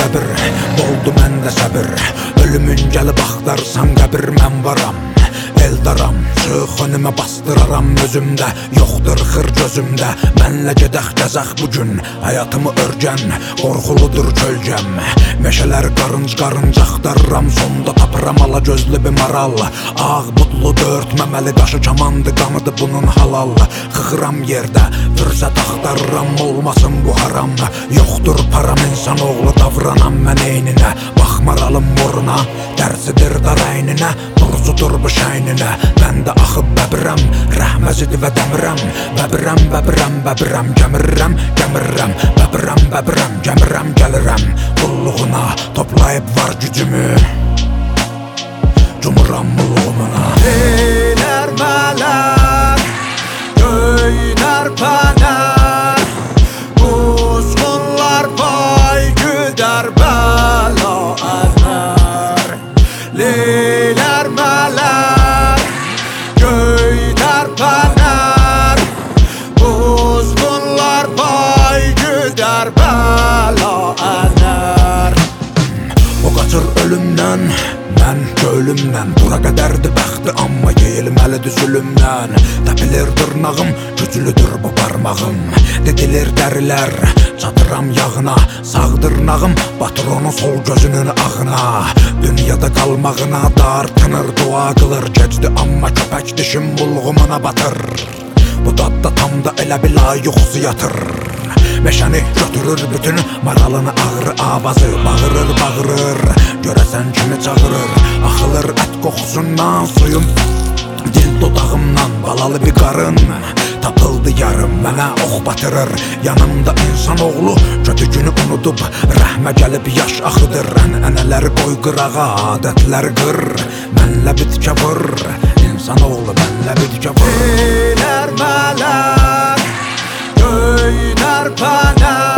qəbir, oldu məndə səbir. Ölümün gəlib axtarsan qəbir, mən varam. Eldaram, çıx önümə bastıraram özümdə. Yoxdur xır gözümdə, mənlə gedək gəzək bugün. Həyatımı örgən, qorxuludur kölgəm. Meşələr qarınc axtarıram, sonda tapıram ala gözlü bir maral. Ağ budlu dörd məməli qaşı kamandı, qanıdı bunun halal. Xıxıram yerdə, fürsət axtarıram, olmasın bu haram. Yoxdur param, insan oğlu davranam mən eyninə. Baxmaralım moruna, dərsidir dar əyninə. Burcudur bu şəyninə, məndə axıb bəbirəm. Rəhməzidir və dəmirəm, bəbirəm, bəbirəm, bəbirəm. Gəmirəm, gəmirəm, bəbirəm, bəbirəm. Gəmirəm, gəlirəm qulluğuna, toplayıb var gücümü, cumuram mulğumuna. Eylər mələr, göylər pənər, quzğunlar pay güdər bəla ənər. Leylər mələr, göylər pənər, quzğunlar pay güdər bəla ənər. O qaçır ölümdən, mən gölümdən. Bura qədərdir bəxti, amma yeyilməlidir zülümdən. Təpilir dırnağım, güclüdür bu parmağım. Dedilir dərilər, çatıram yağına. Sağ dırnağım batır onun sol gözünün ağına. Dünyada qalmağına dartınır, dua qılır. Gecdi amma köpək dişim bulğumuna batır. Bu dadda tam da elə bila yuxusu yatır. Meşəni götürür bütün maralını, ağrı avazı bağırır, bağırır. Görəsən kimi çağırır, axılır ət qoxusundan suyum. Dil dodağımdan balalı bir qarın, tapıldı yarım, mənə ox batırır. Yanımda insan oğlu kötü günü unudub, rəhmə gəlib yaş axıdır. Ənənələri qoy qırağa, adətləri qır, mənlə bitkə vur. İnsan oğlu mənlə bitkə vur. Eylər mələr, göylər pənər,